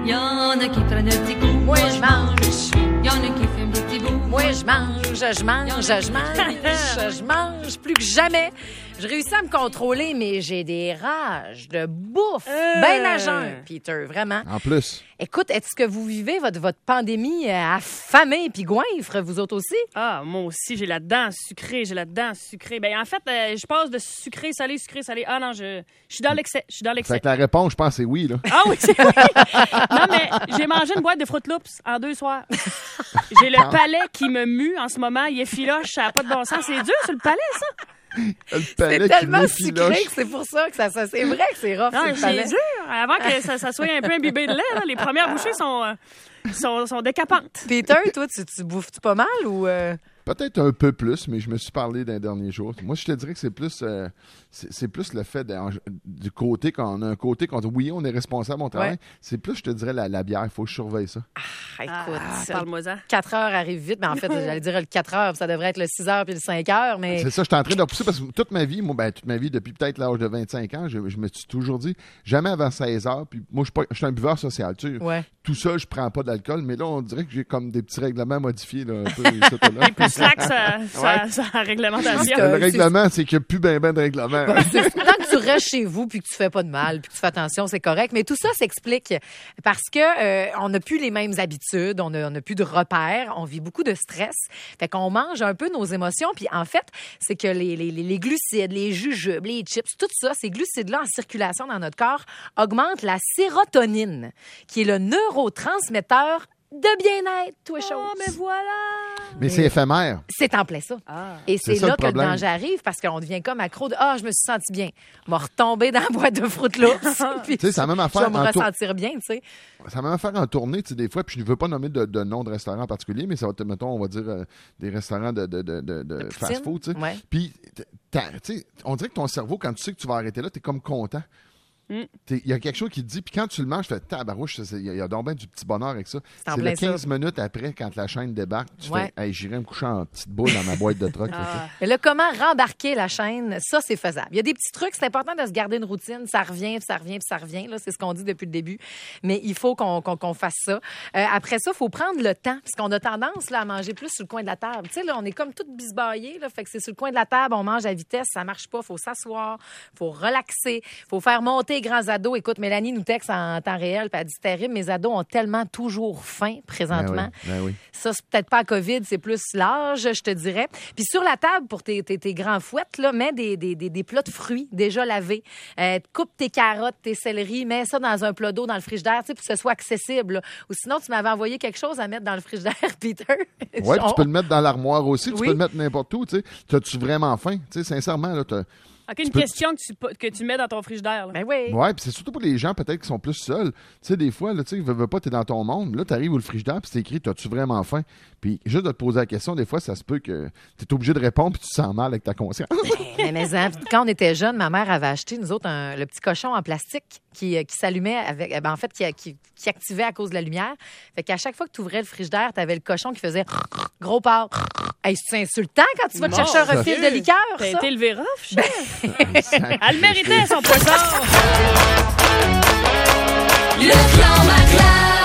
y en a qui prennent un petit coup. Moi, je mange. Y en a qui fument des petits bouts. Moi, je mange plus que jamais. Je réussis à me contrôler, mais j'ai des rages de bouffe. Ben à jeun, Peter, vraiment. En plus. Écoute, est-ce que vous vivez votre pandémie affamée puis goinfre, vous autres aussi? Ah, moi aussi, j'ai la dent sucrée, Ben, en fait, je passe de sucré, salé. Ah non, je suis dans l'excès, Fait que la réponse, je pense, c'est oui, là. Ah oui, c'est oui. Non, mais j'ai mangé une boîte de Fruit Loops en 2 soirs. J'ai le palais qui me mue en ce moment. Il est filoche, ça n'a pas de bon sens. C'est dur sur le palais, ça? C'est tellement sucré que c'est pour ça que ça c'est vrai que c'est rough. Non, sur le c'est palais. dur. Avant que ça soit un peu imbibé de lait, là, les premières bouchées sont décapantes. Peter, toi, tu bouffes-tu pas mal ou... Peut-être un peu plus, mais je me suis parlé d'un dernier jour. Moi, je te dirais que c'est plus le fait du côté qu'on a un côté quand oui, on est responsable, on travaille. Ouais. C'est plus, je te dirais, la bière. Il faut que je surveille ça. Écoute, parle-moi-en. 4 heures arrive vite, mais en fait, j'allais dire le 4 heures, puis ça devrait être le 6 heures puis le 5 heures, mais... C'est ça, je suis en train de repousser parce que toute ma vie, depuis peut-être l'âge de 25 ans, je me suis toujours dit, jamais avant 16 heures, puis moi, je suis un buveur social, tu sais. Ouais. Tout seul, je prends pas d'alcool, mais là, on dirait que j'ai comme des petits règlements modifiés, là, un peu. Là. Plus slack, sa réglementation. Le règlement, c'est qu'il n'y a plus ben de règlement. Tant que tu restes chez vous puis que tu fais pas de mal puis que tu fais attention, c'est correct. Mais tout ça s'explique parce que on n'a plus les mêmes habitudes, on n'a plus de repères, on vit beaucoup de stress. Fait qu'on mange un peu nos émotions. Puis en fait, c'est que les glucides, les jujubes, les chips, tout ça, ces glucides-là en circulation dans notre corps augmentent la sérotonine, qui est le neurotransmetteur de bien-être, toi, chose. Oh, mais voilà! Mais c'est éphémère. C'est en plein ça. Ah. Et c'est ça, là le que le problème. danger arrive parce qu'on devient comme accro de « Ah, je me suis senti bien. » M'a retombé dans la boîte de Fruit Loops. Puis Tu sais, c'est la même je affaire vais me ressentir bien, tu sais. Ça m'a fait en tournée, tu sais, des fois, puis je ne veux pas nommer de nom de restaurant en particulier, mais ça va être, mettons, on va dire des restaurants de fast-food, tu sais. Ouais. Puis, tu sais, on dirait que ton cerveau, quand tu sais que tu vas arrêter là, tu es comme content. Il y a quelque chose qui te dit, puis quand tu le manges, tu fais tabarouche, il y a donc bien du petit bonheur avec ça. en C'est plein le 15 minutes après, quand la chaîne débarque, tu Ouais. fais, hey, j'irai me coucher en petite boule dans ma boîte de truck. Mais là, comment rembarquer la chaîne, ça, c'est faisable. Il y a des petits trucs, c'est important de se garder une routine. Ça revient, puis ça revient, puis ça revient. Là, c'est ce qu'on dit depuis le début. Mais il faut qu'on fasse ça. Après ça, il faut prendre le temps, parce qu'on a tendance là, à manger plus sur le coin de la table. Tu sais, là, on est comme tout bisbaillés, là, fait que c'est sur le coin de la table, on mange à vitesse, ça marche pas. Il faut s'asseoir, il faut relaxer, il faut faire monter les grands ados. Écoute, Mélanie nous texte en temps réel, puis elle dit, c'est terrible, mes ados ont tellement toujours faim présentement. Ben oui. Ça, c'est peut-être pas la COVID, c'est plus l'âge, je te dirais. Puis sur la table, pour tes grands fouettes, là, mets des plats de fruits déjà lavés. Coupe tes carottes, tes céleris, mets ça dans un plat d'eau dans le frigidaire, tu sais, pour que ce soit accessible. Là. Ou sinon, tu m'avais envoyé quelque chose à mettre dans le frigidaire, Peter. Oui, tu peux le mettre dans l'armoire aussi, tu Oui. peux le mettre n'importe où, tu sais. T'as-tu vraiment faim? Tu sais, sincèrement, là, OK, une question que tu mets dans ton frigidaire. Là. Ben oui. Ouais, puis c'est surtout pour les gens peut-être qui sont plus seuls. Tu sais, des fois, là, tu sais, veux pas, t'es dans ton monde. Là, t'arrives au frigidaire, puis c'est écrit, t'as-tu vraiment faim? Puis juste de te poser la question, des fois, ça se peut que t'es obligé de répondre, puis tu te sens mal avec ta conscience. Mais quand on était jeunes, ma mère avait acheté, nous autres, le petit cochon en plastique qui s'allumait avec, en fait, qui activait à cause de la lumière. Fait qu'à chaque fois que tu ouvrais le frigidaire, t'avais le cochon qui faisait gros porc. Hey, c'est insultant quand tu vas te chercher un refil de liqueur, T'as ça. été levé rough, chef. Elle méritait son poisson. Le clan Maclav.